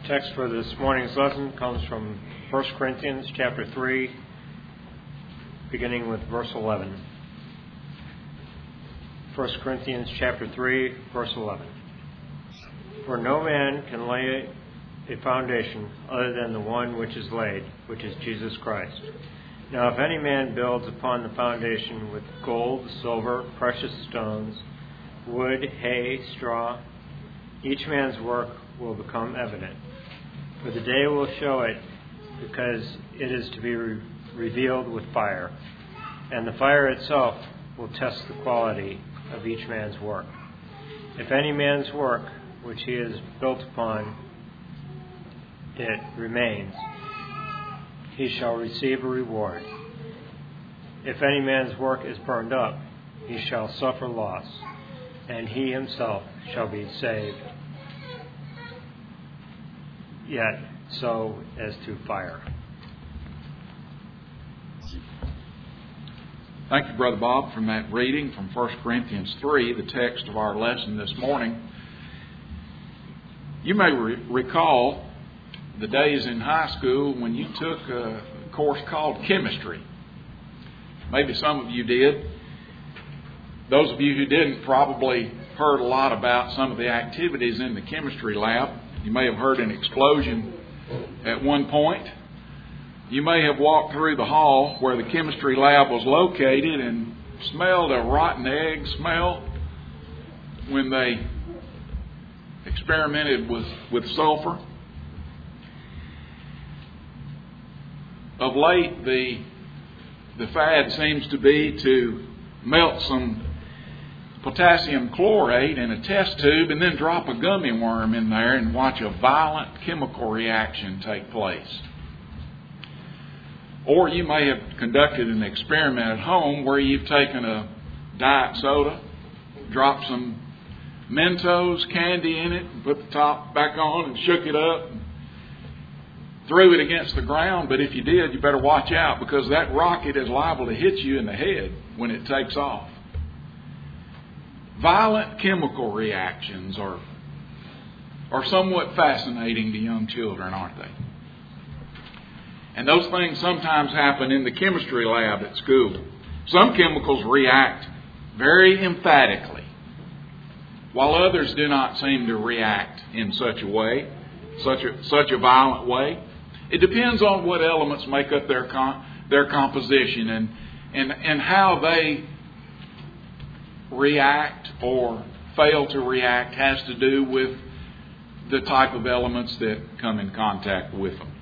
Text for this morning's lesson comes from 1 Corinthians chapter 3, beginning with verse 11. 1 Corinthians chapter 3, verse 11. For no man can lay a foundation other than the one which is laid, which is Jesus Christ. Now if any man builds upon the foundation with gold, silver, precious stones, wood, hay, straw, each man's work will become evident. For the day will show it, because it is to be revealed with fire. And the fire itself will test the quality of each man's work. If any man's work which he has built upon it remains, he shall receive a reward. If any man's work is burned up, he shall suffer loss, and he himself shall be saved, yet so as to fire. Thank you, Brother Bob, for that reading from 1 Corinthians 3, the text of our lesson this morning. You may recall the days in high school when you took a course called chemistry. Maybe some of you did. Those of you who didn't probably heard a lot about some of the activities in the chemistry lab. You may have heard an explosion at one point. You may have walked through the hall where the chemistry lab was located and smelled a rotten egg smell when they experimented with sulfur. Of late, the fad seems to be to melt some potassium chlorate in a test tube and then drop a gummy worm in there and watch a violent chemical reaction take place. Or you may have conducted an experiment at home where you've taken a diet soda, dropped some Mentos candy in it, and put the top back on and shook it up and threw it against the ground. But if you did, you better watch out, because that rocket is liable to hit you in the head when it takes off. Violent chemical reactions are somewhat fascinating to young children, aren't they? And those things sometimes happen in the chemistry lab at school. Some chemicals react very emphatically, while others do not seem to react in such a way, such a violent way. It depends on what elements make up their composition and how they react or fail to react has to do with the type of elements that come in contact with them.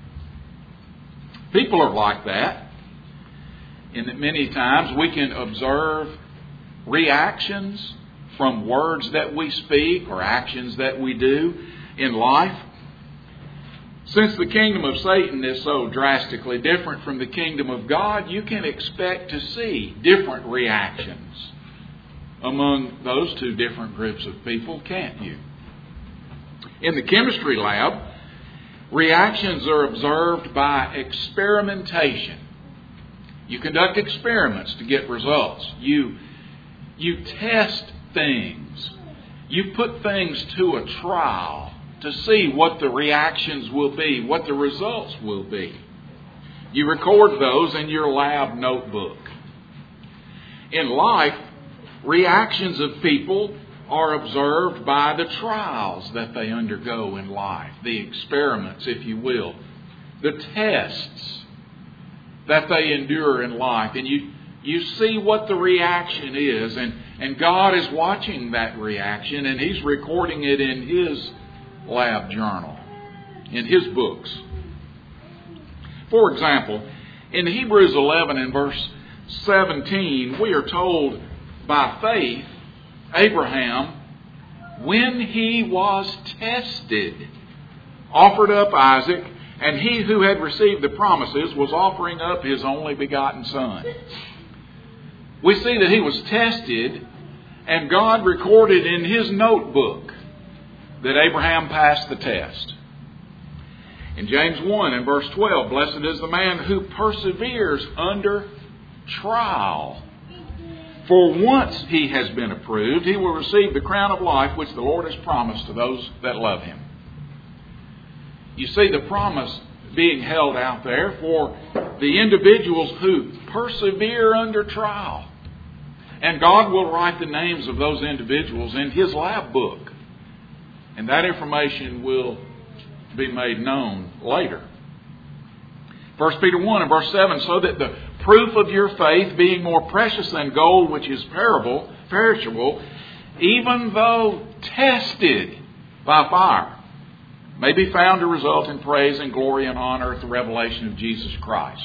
People are like that, in that many times we can observe reactions from words that we speak or actions that we do in life. Since the kingdom of Satan is so drastically different from the kingdom of God, you can expect to see different reactions among those two different groups of people, can't you? In the chemistry lab, reactions are observed by experimentation. You conduct experiments to get results. You test things. You put things to a trial to see what the reactions will be, what the results will be. You record those in your lab notebook. In life, reactions of people are observed by the trials that they undergo in life, the experiments, if you will, the tests that they endure in life. And you see what the reaction is, and God is watching that reaction, and He's recording it in His lab journal, in His books. For example, in Hebrews 11 and verse 17, we are told, by faith, Abraham, when he was tested, offered up Isaac, and he who had received the promises was offering up his only begotten son. We see that he was tested, and God recorded in His notebook that Abraham passed the test. In James 1 and verse 12, blessed is the man who perseveres under trial. For once he has been approved, he will receive the crown of life which the Lord has promised to those that love Him. You see the promise being held out there for the individuals who persevere under trial. And God will write the names of those individuals in His lab book. And that information will be made known later. 1 Peter 1 and verse 7, so that the proof of your faith, being more precious than gold, which is perishable, even though tested by fire, may be found to result in praise and glory and honor at the revelation of Jesus Christ.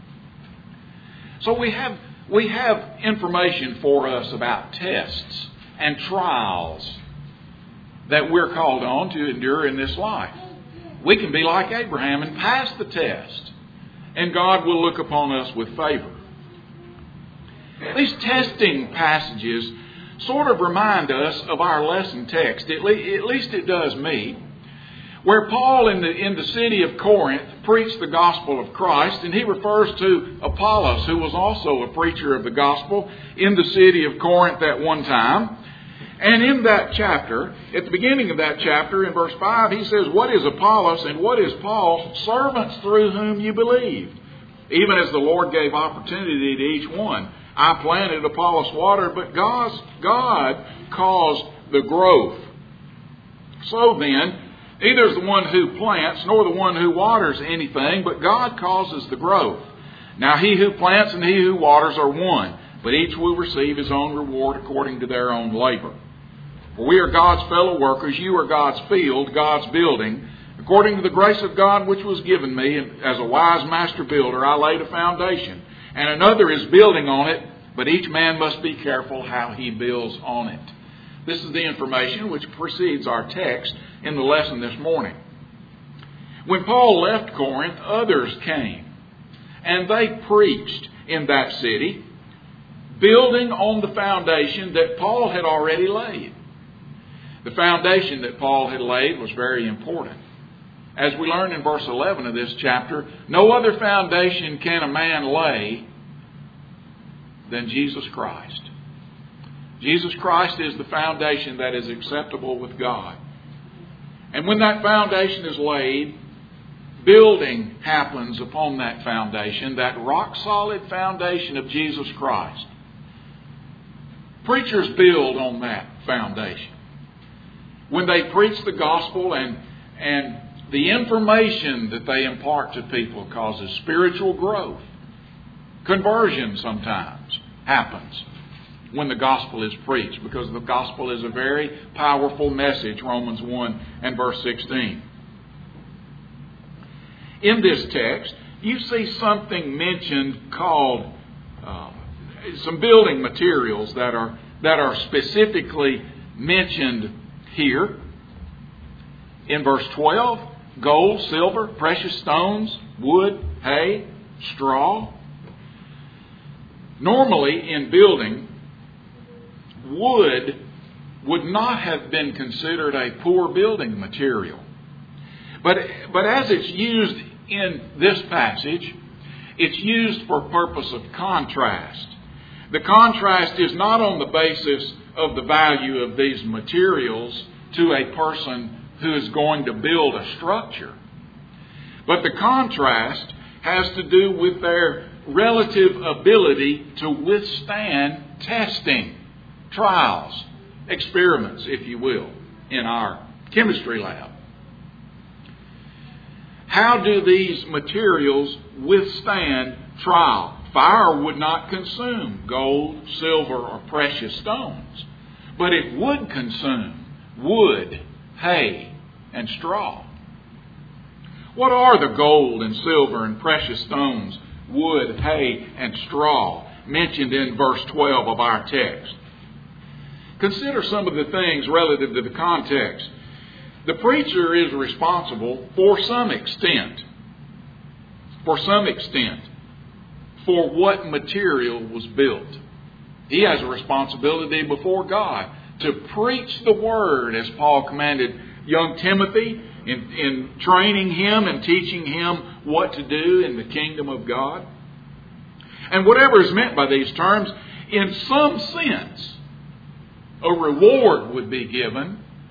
So we have information for us about tests and trials that we're called on to endure in this life. We can be like Abraham and pass the test, and God will look upon us with favor. These testing passages sort of remind us of our lesson text, at least it does me, where Paul in the city of Corinth preached the gospel of Christ, and he refers to Apollos, who was also a preacher of the gospel in the city of Corinth at one time. And in that chapter, at the beginning of that chapter, in verse 5, he says, what is Apollos and what is Paul? Servants through whom you believed, even as the Lord gave opportunity to each one. I planted, Apollos watered, but God caused the growth. So then, neither is the one who plants nor the one who waters anything, but God causes the growth. Now he who plants and he who waters are one, but each will receive his own reward according to their own labor. For we are God's fellow workers, you are God's field, God's building. According to the grace of God which was given me, as a wise master builder, I laid a foundation, and another is building on it, but each man must be careful how he builds on it. This is the information which precedes our text in the lesson this morning. When Paul left Corinth, others came, and they preached in that city, building on the foundation that Paul had already laid. The foundation that Paul had laid was very important. As we learn in verse 11 of this chapter, no other foundation can a man lay than Jesus Christ. Jesus Christ is the foundation that is acceptable with God. And when that foundation is laid, building happens upon that foundation, that rock-solid foundation of Jesus Christ. Preachers build on that foundation. When they preach the gospel and the information that they impart to people causes spiritual growth. Conversion sometimes happens when the gospel is preached, because the gospel is a very powerful message, Romans 1 and verse 16. In this text, you see something mentioned called some building materials that are specifically mentioned here. In verse 12, gold, silver, precious stones, wood, hay, straw. Normally in building, wood would not have been considered a poor building material. But as it's used in this passage, it's used for purpose of contrast. The contrast is not on the basis of the value of these materials to a person who is going to build a structure. But the contrast has to do with their relative ability to withstand testing, trials, experiments, if you will, in our chemistry lab. How do these materials withstand trial? Fire would not consume gold, silver, or precious stones, but it would consume wood, hay, and straw. What are the gold and silver and precious stones, wood, hay, and straw mentioned in verse 12 of our text? Consider some of the things relative to the context. The preacher is responsible for some extent, for what material was built. He has a responsibility before God to preach the word, as Paul commanded young Timothy in training him and teaching him what to do in the kingdom of God. And whatever is meant by these terms, in some sense, a reward would be given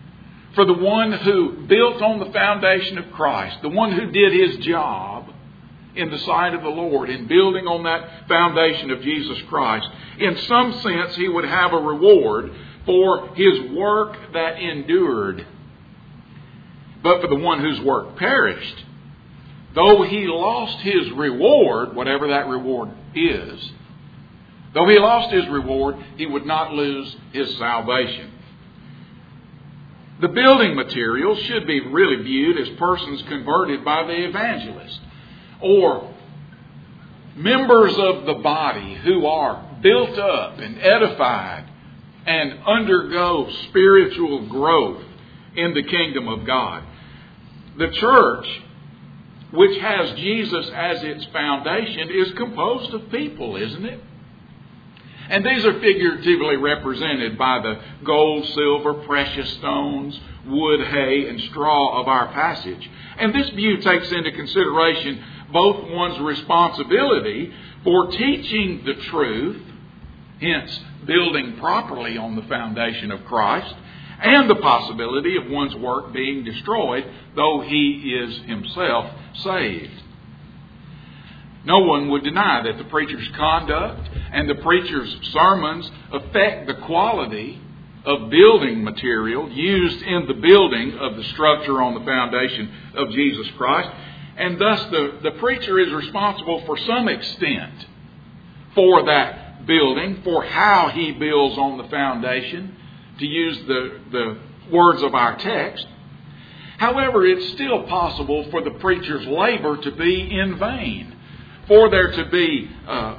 for the one who built on the foundation of Christ, the one who did his job in the sight of the Lord in building on that foundation of Jesus Christ. In some sense, he would have a reward for his work that endured. But for the one whose work perished, though he lost his reward, whatever that reward is, though he lost his reward, he would not lose his salvation. The building materials should be really viewed as persons converted by the evangelist, or members of the body who are built up and edified and undergo spiritual growth in the kingdom of God. The church, which has Jesus as its foundation, is composed of people, isn't it? And these are figuratively represented by the gold, silver, precious stones, wood, hay, and straw of our passage. And this view takes into consideration both one's responsibility for teaching the truth, hence building properly on the foundation of Christ, and the possibility of one's work being destroyed, though he is himself saved. No one would deny that the preacher's conduct and the preacher's sermons affect the quality of building material used in the building of the structure on the foundation of Jesus Christ. And thus the preacher is responsible for some extent for that building, for how he builds on the foundation, to use the words of our text. However, it's still possible for the preacher's labor to be in vain, for there to be,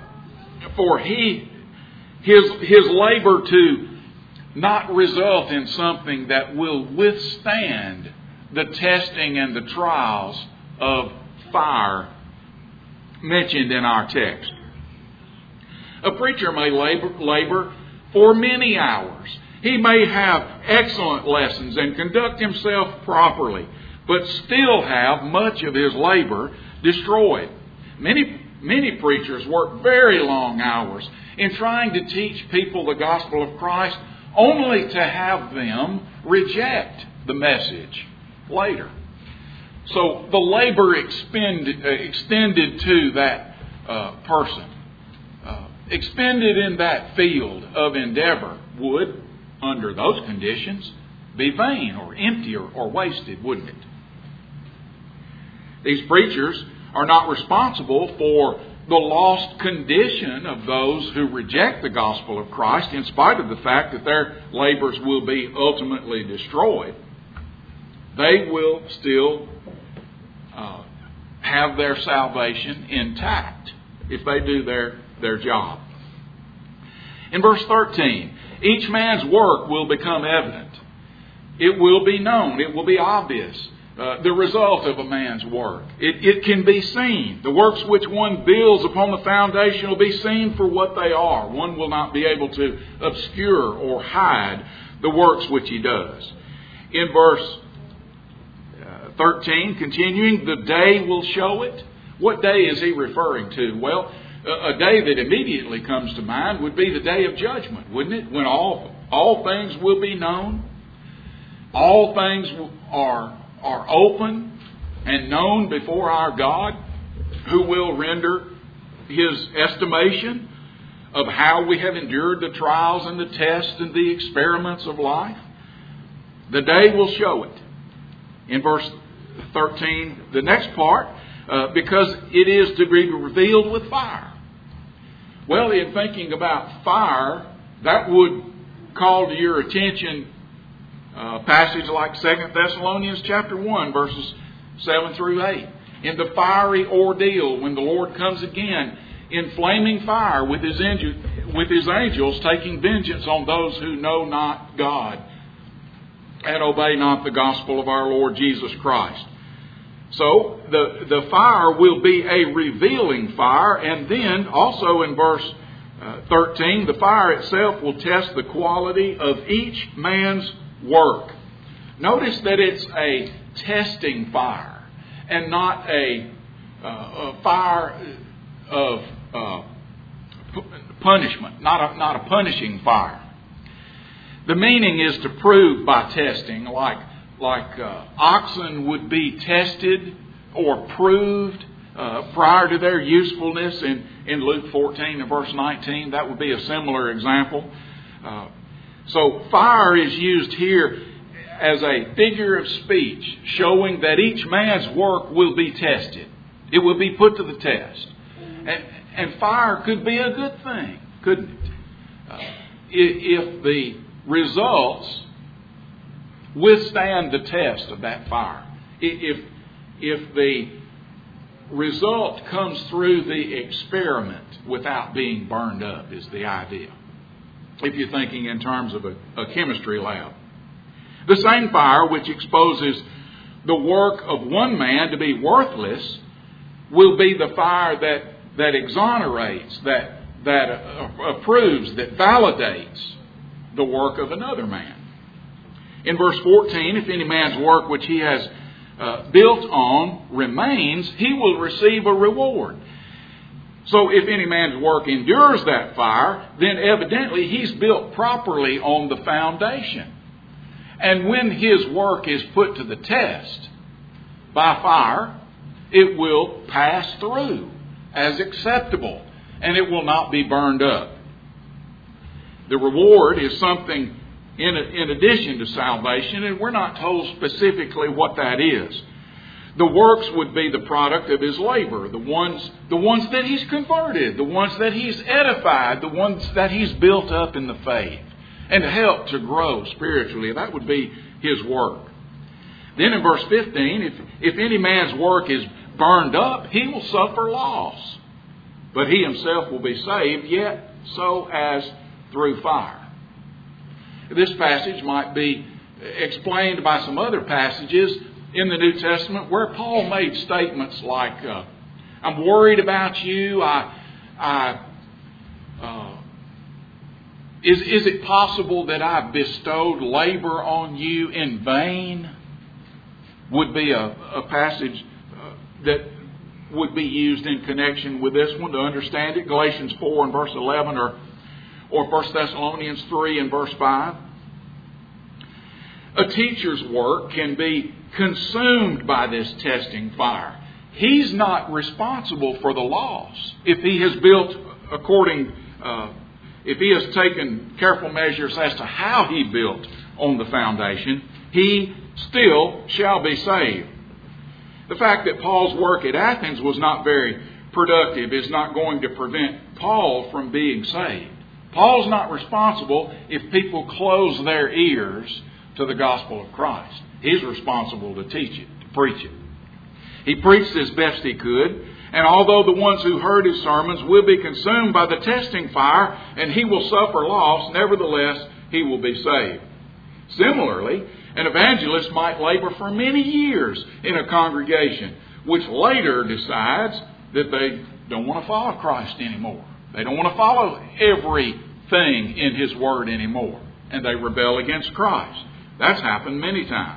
his labor to not result in something that will withstand the testing and the trials of fire mentioned in our text. A preacher may labor for many hours. He may have excellent lessons and conduct himself properly, but still have much of his labor destroyed. Many preachers work very long hours in trying to teach people the gospel of Christ, only to have them reject the message later. So the labor extended to that person, expended in that field of endeavor, would, under those conditions, be vain or empty or wasted, wouldn't it? These preachers are not responsible for the lost condition of those who reject the gospel of Christ, in spite of the fact that their labors will be ultimately destroyed. They will still have their salvation intact if they do their job. In verse 13, each man's work will become evident. It will be known. It will be obvious. The result of a man's work. It can be seen. The works which one builds upon the foundation will be seen for what they are. One will not be able to obscure or hide the works which he does. In verse 13, continuing, the day will show it. What day is he referring to? Well, a day that immediately comes to mind would be the day of judgment, wouldn't it? When all things will be known. All things are open and known before our God, who will render His estimation of how we have endured the trials and the tests and the experiments of life. The day will show it. In verse 13, the next part, because it is to be revealed with fire. Well, in thinking about fire, that would call to your attention a passage like 2 Thessalonians chapter 1, verses 7 through 8. In the fiery ordeal, when the Lord comes again in flaming fire with His angels, taking vengeance on those who know not God and obey not the gospel of our Lord Jesus Christ. So the fire will be a revealing fire. And then also in verse 13, the fire itself will test the quality of each man's work. Notice that it's a testing fire and not a fire of punishment, not a punishing fire. The meaning is to prove by testing, like oxen would be tested or proved prior to their usefulness in Luke 14 and verse 19. That would be a similar example. So fire is used here as a figure of speech, showing that each man's work will be tested. It will be put to the test. And fire could be a good thing, couldn't it? If the results withstand the test of that fire. If the result comes through the experiment without being burned up, is the idea. If you're thinking in terms of a chemistry lab. The same fire which exposes the work of one man to be worthless will be the fire that exonerates, that approves, that validates the work of another man. In verse 14, if any man's work which he has built on remains, he will receive a reward. So if any man's work endures that fire, then evidently he's built properly on the foundation. And when his work is put to the test by fire, it will pass through as acceptable, and it will not be burned up. The reward is something in addition to salvation, and we're not told specifically what that is. The works would be the product of his labor, the ones that he's converted, the ones that he's edified, the ones that he's built up in the faith and helped to grow spiritually. That would be his work. Then in verse 15, if any man's work is burned up, he will suffer loss, but he himself will be saved, yet so as through fire. This passage might be explained by some other passages in the New Testament where Paul made statements like, I'm worried about you. Is it possible that I've bestowed labor on you in vain? Would be a passage that would be used in connection with this one to understand it. Galatians 4 and verse 11 or 1 Thessalonians 3 and verse 5. A teacher's work can be consumed by this testing fire. He's not responsible for the loss. If he has built if he has taken careful measures as to how he built on the foundation, he still shall be saved. The fact that Paul's work at Athens was not very productive is not going to prevent Paul from being saved. Paul's not responsible if people close their ears to the gospel of Christ. He's responsible to teach it, to preach it. He preached as best he could, and although the ones who heard his sermons will be consumed by the testing fire and he will suffer loss, nevertheless he will be saved. Similarly, an evangelist might labor for many years in a congregation, which later decides that they don't want to follow Christ anymore. They don't want to follow everything in His Word anymore, and they rebel against Christ. That's happened many times.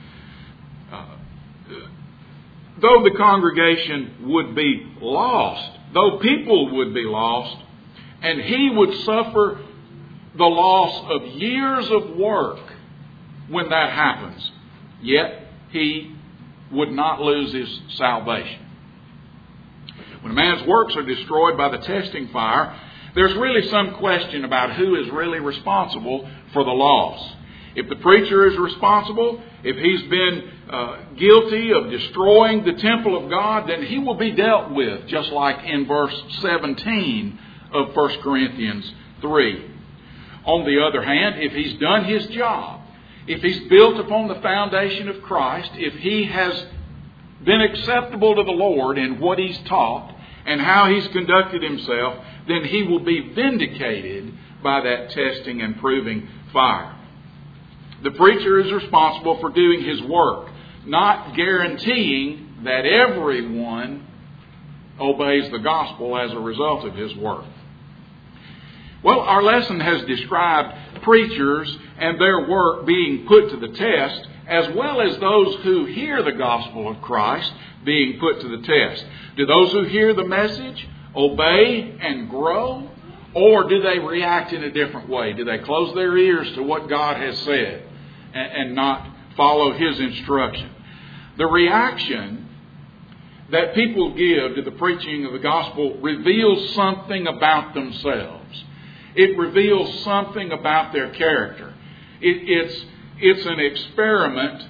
Though the congregation would be lost, though people would be lost, and he would suffer the loss of years of work when that happens, yet he would not lose his salvation. When a man's works are destroyed by the testing fire, there's really some question about who is really responsible for the loss. If the preacher is responsible, if he's been guilty of destroying the temple of God, then he will be dealt with, just like in verse 17 of 1 Corinthians 3. On the other hand, if he's done his job, if he's built upon the foundation of Christ, if he has been acceptable to the Lord in what he's taught and how he's conducted himself, then he will be vindicated by that testing and proving fire. The preacher is responsible for doing his work, not guaranteeing that everyone obeys the gospel as a result of his work. Well, our lesson has described preachers and their work being put to the test, as well as those who hear the gospel of Christ being put to the test. Do those who hear the message obey and grow, or do they react in a different way? Do they close their ears to what God has said and not follow His instruction. The reaction that people give to the preaching of the gospel reveals something about themselves. It reveals something about their character. It's an experiment.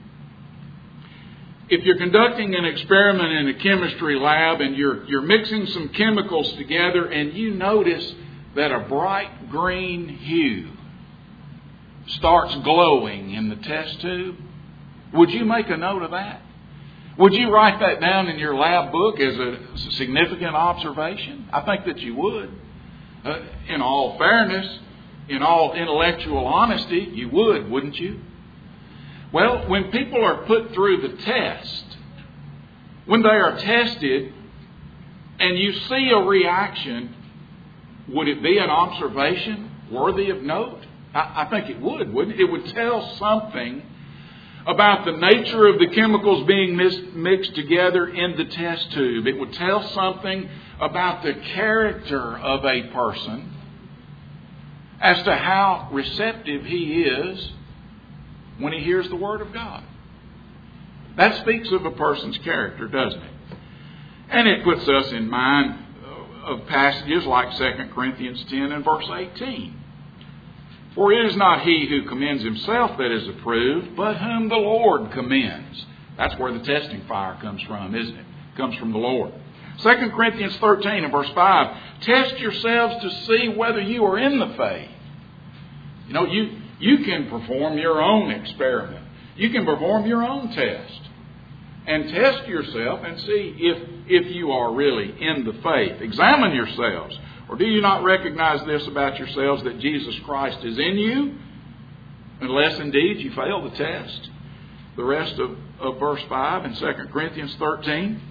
If you're conducting an experiment in a chemistry lab and you're mixing some chemicals together and you notice that a bright green hue starts glowing in the test tube, would you make a note of that? Would you write that down in your lab book as a significant observation? I think that you would. In all fairness, in all intellectual honesty, you would, wouldn't you? Well, when people are put through the test, when they are tested and you see a reaction, would it be an observation worthy of note? I think it would, wouldn't it? It would tell something about the nature of the chemicals being mixed together in the test tube. It would tell something about the character of a person as to how receptive he is when he hears the Word of God. That speaks of a person's character, doesn't it? And it puts us in mind of passages like 2 Corinthians 10 and verse 18. For it is not he who commends himself that is approved, but whom the Lord commends. That's where the testing fire comes from, isn't it? It comes from the Lord. 2 Corinthians 13 and verse 5. Test yourselves to see whether you are in the faith. You know, you can perform your own experiment. You can perform your own test. And test yourself and see if you are really in the faith. Examine yourselves. Or do you not recognize this about yourselves, that Jesus Christ is in you? Unless indeed you fail the test. The rest of verse 5 in 2 Corinthians 13.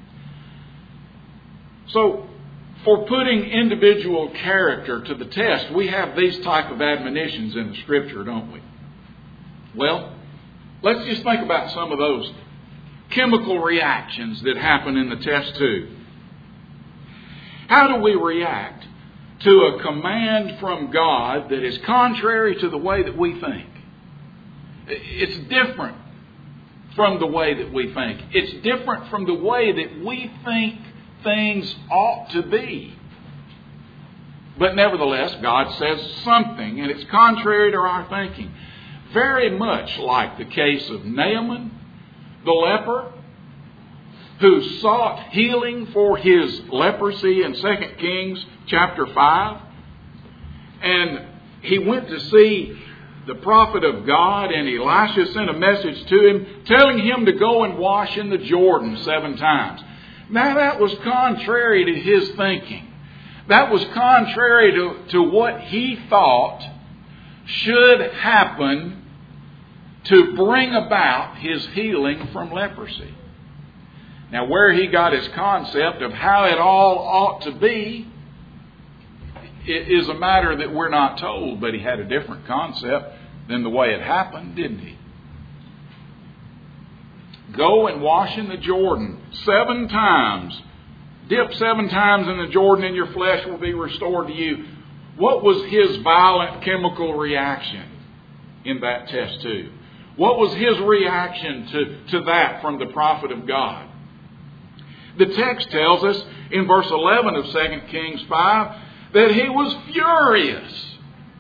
So, for putting individual character to the test, we have these type of admonitions in the Scripture, don't we? Well, let's just think about some of those chemical reactions that happen in the test tube. How do we react to a command from God that is contrary to the way that we think? It's different from the way that we think. It's different from the way that we think things ought to be. But nevertheless, God says something, and it's contrary to our thinking. Very much like the case of Naaman, the leper, who sought healing for his leprosy in 2 Kings chapter 5. And he went to see the prophet of God, and Elisha sent a message to him telling him to go and wash in the Jordan 7 times. Now that was contrary to his thinking. That was contrary to what he thought should happen to bring about his healing from leprosy. Now, where he got his concept of how it all ought to be is a matter that we're not told, but he had a different concept than the way it happened, didn't he? Go and wash in the Jordan 7 times. Dip 7 times in the Jordan and your flesh will be restored to you. What was his violent chemical reaction in that test tube? What was his reaction to that from the prophet of God? The text tells us in verse 11 of 2 Kings 5 that he was furious.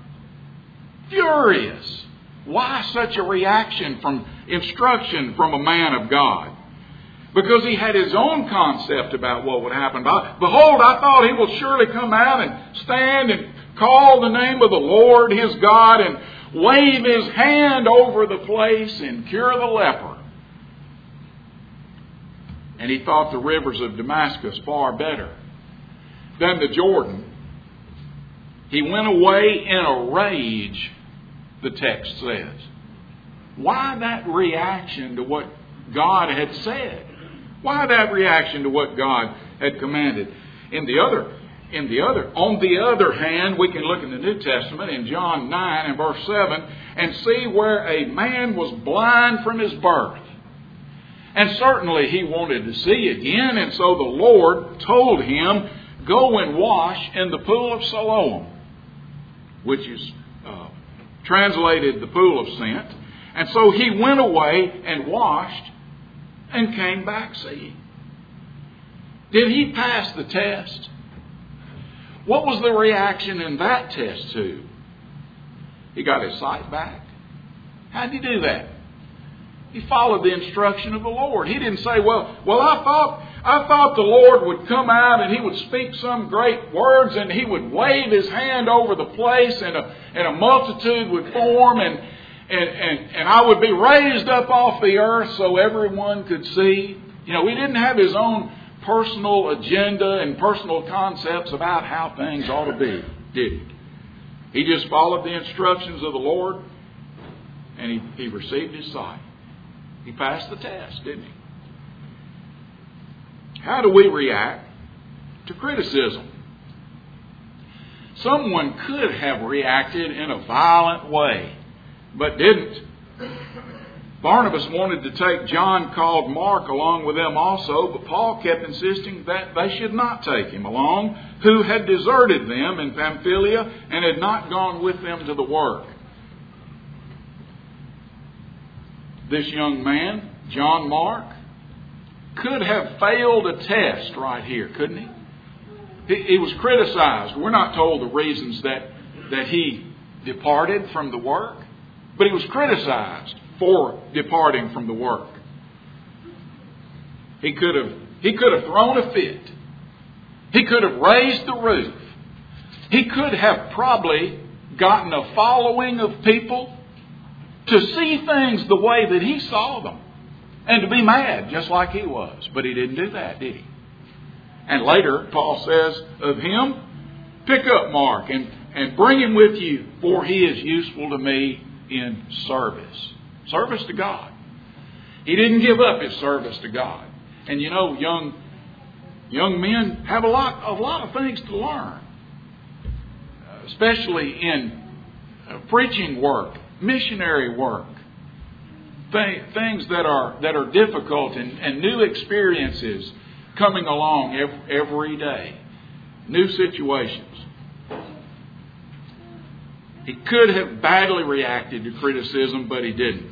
Furious. Why such a reaction from instruction from a man of God? Because he had his own concept about what would happen. Behold, I thought he will surely come out and stand and call the name of the Lord his God and wave his hand over the place and cure the leper. And he thought the rivers of Damascus far better than the Jordan. He went away in a rage, the text says. Why that reaction to what God had said? Why that reaction to what God had commanded? On the other hand, we can look in the New Testament in John 9 and verse 7 and see where a man was blind from his birth. And certainly he wanted to see again, and so the Lord told him, go and wash in the pool of Siloam, which is translated the pool of scent. And so he went away and washed and came back seeing. Did he pass the test? What was the reaction in that test to? He got his sight back. How did he do that? He followed the instruction of the Lord. He didn't say, well, I thought the Lord would come out and He would speak some great words and He would wave His hand over the place and a multitude would form and I would be raised up off the earth so everyone could see. He didn't have His own personal agenda and personal concepts about how things ought to be, did He? He just followed the instructions of the Lord and he received his sight. He passed the test, didn't he? How do we react to criticism? Someone could have reacted in a violent way, but didn't. Barnabas wanted to take John, called Mark, along with them also, but Paul kept insisting that they should not take him along, who had deserted them in Pamphylia and had not gone with them to the work. This young man, John Mark, could have failed a test right here, couldn't he? He was criticized. We're not told the reasons that he departed from the work, but he was criticized for departing from the work. He could have thrown a fit. He could have raised the roof. He could have probably gotten a following of people to see things the way that he saw them and to be mad just like he was. But he didn't do that, did he? And later, Paul says of him, pick up Mark and bring him with you, for he is useful to me in service. Service to God. He didn't give up his service to God. And young men have a lot of things to learn, especially in preaching work, missionary work, things that are difficult and new experiences coming along every day, new situations. He could have badly reacted to criticism, but he didn't.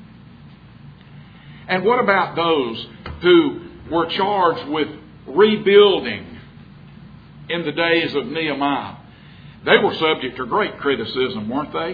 And what about those who were charged with rebuilding in the days of Nehemiah? They were subject to great criticism, weren't they?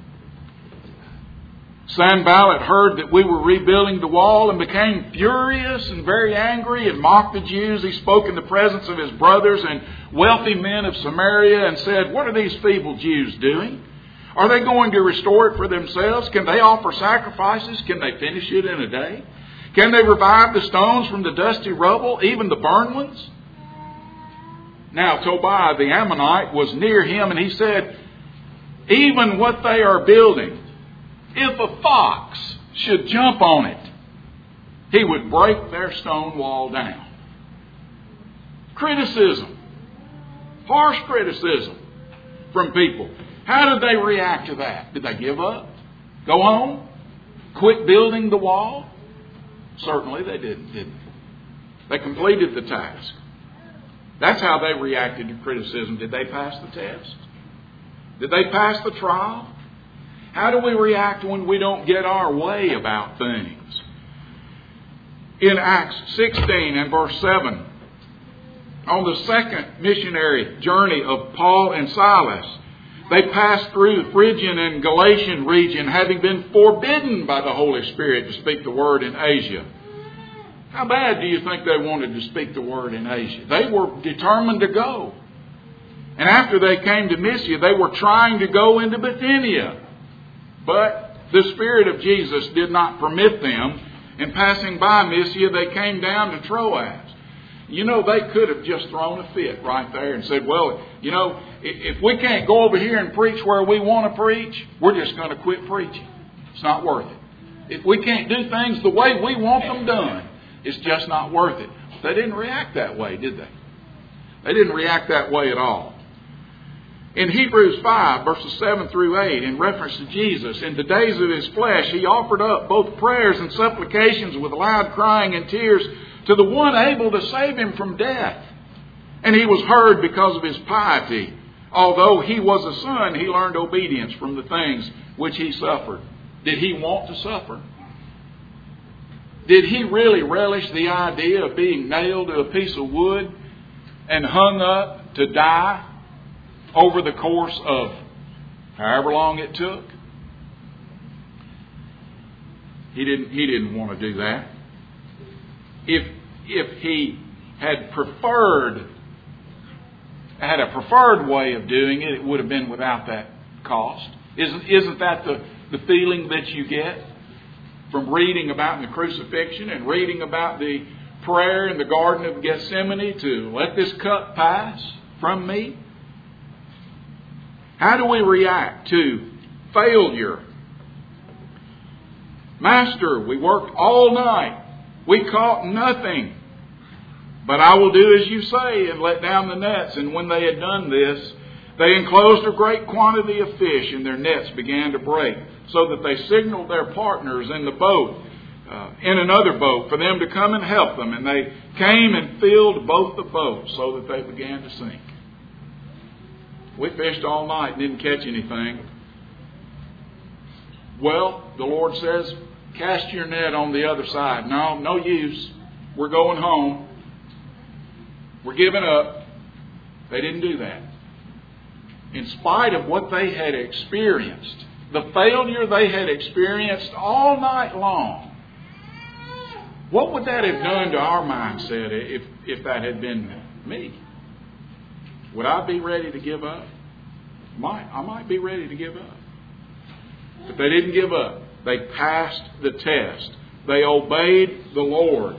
Sanballat heard that we were rebuilding the wall and became furious and very angry and mocked the Jews. He spoke in the presence of his brothers and wealthy men of Samaria and said, what are these feeble Jews doing? Are they going to restore it for themselves? Can they offer sacrifices? Can they finish it in a day? Can they revive the stones from the dusty rubble, even the burned ones? Now Tobiah the Ammonite was near him, and he said, even what they are building, if a fox should jump on it, he would break their stone wall down. Criticism. Harsh criticism from people. How did they react to that? Did they give up? Go home? Quit building the wall? Certainly they didn't they? They completed the task. That's how they reacted to criticism. Did they pass the test? Did they pass the trial? How do we react when we don't get our way about things? In Acts 16 and verse 7, on the second missionary journey of Paul and Silas, they passed through the Phrygian and Galatian region, having been forbidden by the Holy Spirit to speak the word in Asia. How bad do you think they wanted to speak the word in Asia? They were determined to go. And after they came to Mysia, they were trying to go into Bithynia. But the Spirit of Jesus did not permit them. And passing by Mysia, they came down to Troas. They could have just thrown a fit right there and said, well, if we can't go over here and preach where we want to preach, we're just going to quit preaching. It's not worth it. If we can't do things the way we want them done, it's just not worth it. They didn't react that way, did they? They didn't react that way at all. In Hebrews 5, verses 7 through 8, in reference to Jesus, in the days of his flesh, he offered up both prayers and supplications with loud crying and tears to the one able to save him from death. And he was heard because of his piety. Although he was a son, he learned obedience from the things which he suffered. Did he want to suffer? Did he really relish the idea of being nailed to a piece of wood and hung up to die over the course of however long it took? He didn't want to do that. If he had a preferred way of doing it, it would have been without that cost. Isn't that the feeling that you get from reading about the crucifixion and reading about the prayer in the Garden of Gethsemane to let this cup pass from me? How do we react to failure? Master, we worked all night. We caught nothing. But I will do as you say and let down the nets. And when they had done this, they enclosed a great quantity of fish, and their nets began to break, so that they signaled their partners in the boat, in another boat, for them to come and help them. And they came and filled both the boats, so that they began to sink. We fished all night and didn't catch anything. Well, the Lord says, cast your net on the other side. No use. We're going home. We're giving up. They didn't do that. In spite of what they had experienced, the failure they had experienced all night long, what would that have done to our mindset if that had been me? Would I be ready to give up? I might be ready to give up. But they didn't give up. They passed the test. They obeyed the Lord.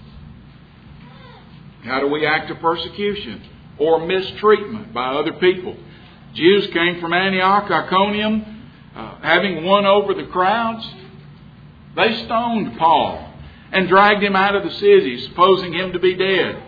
How do we act to persecution or mistreatment by other people? Jews came from Antioch, Iconium, having won over the crowds. They stoned Paul and dragged him out of the city, supposing him to be dead.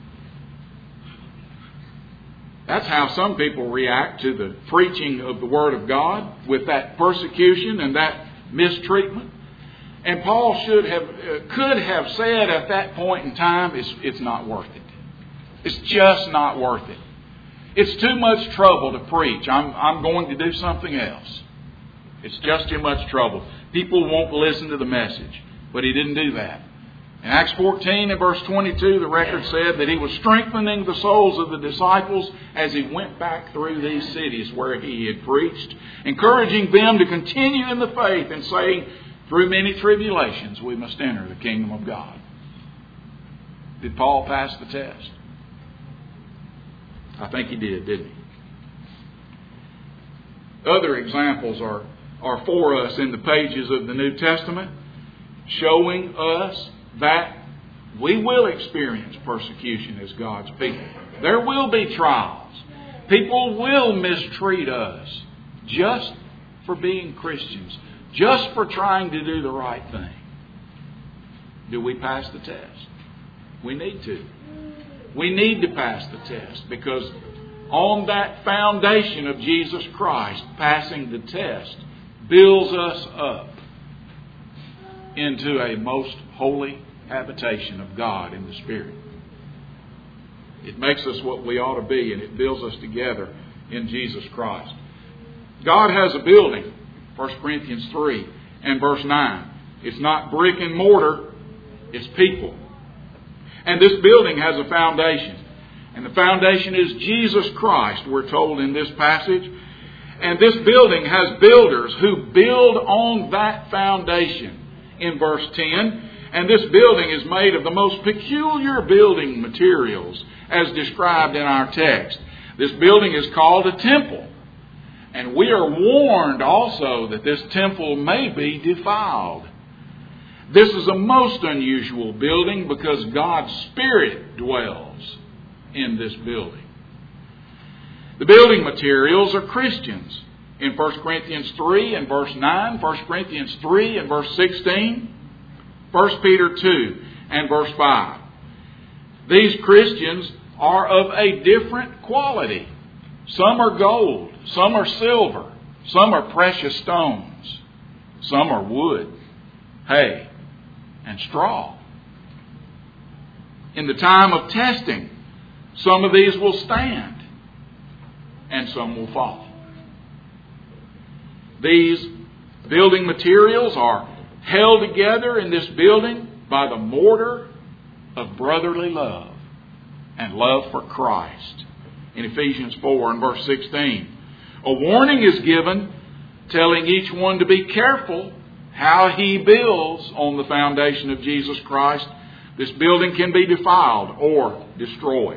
That's how some people react to the preaching of the Word of God, with that persecution and that mistreatment. And Paul could have said at that point in time, it's not worth it. It's just not worth it. It's too much trouble to preach. I'm going to do something else. It's just too much trouble. People won't listen to the message. But he didn't do that. In Acts 14 and verse 22, the record said that he was strengthening the souls of the disciples as he went back through these cities where he had preached, encouraging them to continue in the faith and saying, through many tribulations we must enter the kingdom of God. Did Paul pass the test? I think he did, didn't he? Other examples are for us in the pages of the New Testament, showing us that we will experience persecution as God's people. There will be trials. People will mistreat us just for being Christians, just for trying to do the right thing. Do we pass the test? We need to. We need to pass the test, because on that foundation of Jesus Christ, passing the test builds us up into a most holy habitation of God in the Spirit. It makes us what we ought to be, and it builds us together in Jesus Christ. God has a building, 1 Corinthians 3 and verse 9. It's not brick and mortar, it's people. And this building has a foundation. And the foundation is Jesus Christ, we're told in this passage. And this building has builders who build on that foundation in verse 10. And this building is made of the most peculiar building materials as described in our text. This building is called a temple. And we are warned also that this temple may be defiled. This is a most unusual building because God's Spirit dwells in this building. The building materials are Christians. In 1 Corinthians 3 and verse 9, 1 Corinthians 3 and verse 16, 1 Peter 2 and verse 5. These Christians are of a different quality. Some are gold, some are silver, some are precious stones, some are wood, hay, and straw. In the time of testing, some of these will stand and some will fall. These Building materials are held together in this building by the mortar of brotherly love and love for Christ. In Ephesians 4 and verse 16, a warning is given telling each one to be careful how he builds on the foundation of Jesus Christ. This building can be defiled or destroyed.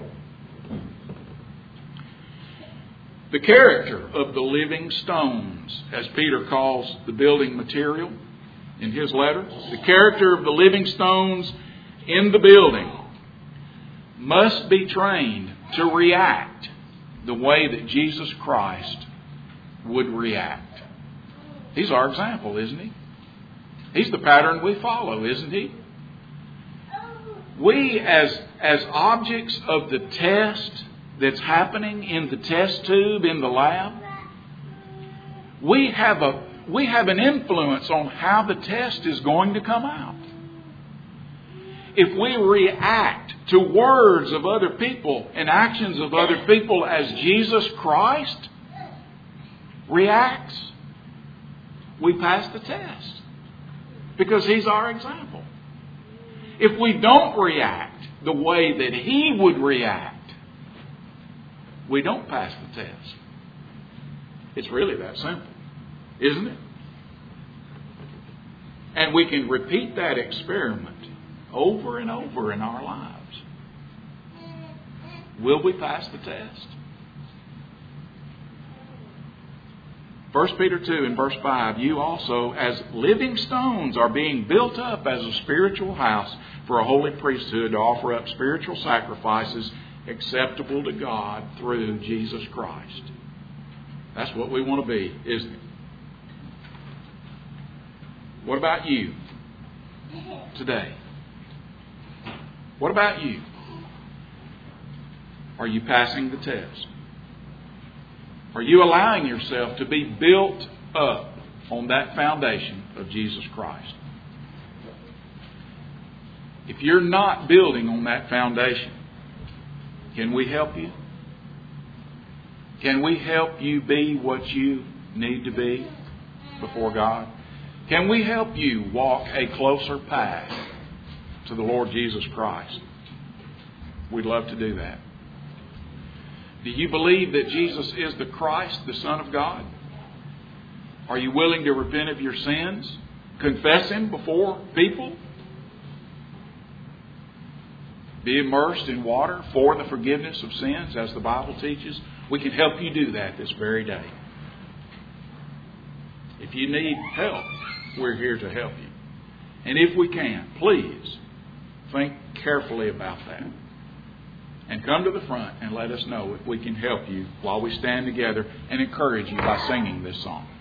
The character of the living stones, as Peter calls the building material in his letter, the character of the living stones in the building must be trained to react the way that Jesus Christ would react. He's our example, isn't he? He's the pattern we follow, isn't he? We, as objects of the test that's happening in the test tube in the lab, we have an influence on how the test is going to come out. If we react to words of other people and actions of other people as Jesus Christ reacts, we pass the test because He's our example. If we don't react the way that He would react, we don't pass the test. It's really that simple, isn't it? And we can repeat that experiment over and over in our lives. Will we pass the test? 1 Peter 2 and verse 5, you also as living stones are being built up as a spiritual house for a holy priesthood to offer up spiritual sacrifices acceptable to God through Jesus Christ. That's what we want to be, isn't it? What about you today? What about you? Are you passing the test? Are you allowing yourself to be built up on that foundation of Jesus Christ? If you're not building on that foundation, can we help you? Can we help you be what you need to be before God? Can we help you walk a closer path to the Lord Jesus Christ? We'd love to do that. Do you believe that Jesus is the Christ, the Son of God? Are you willing to repent of your sins? Confess Him before people? Be immersed in water for the forgiveness of sins, as the Bible teaches? We can help you do that this very day. If you need help, we're here to help you. And if we can, please think carefully about that. And come to the front and let us know if we can help you while we stand together and encourage you by singing this song.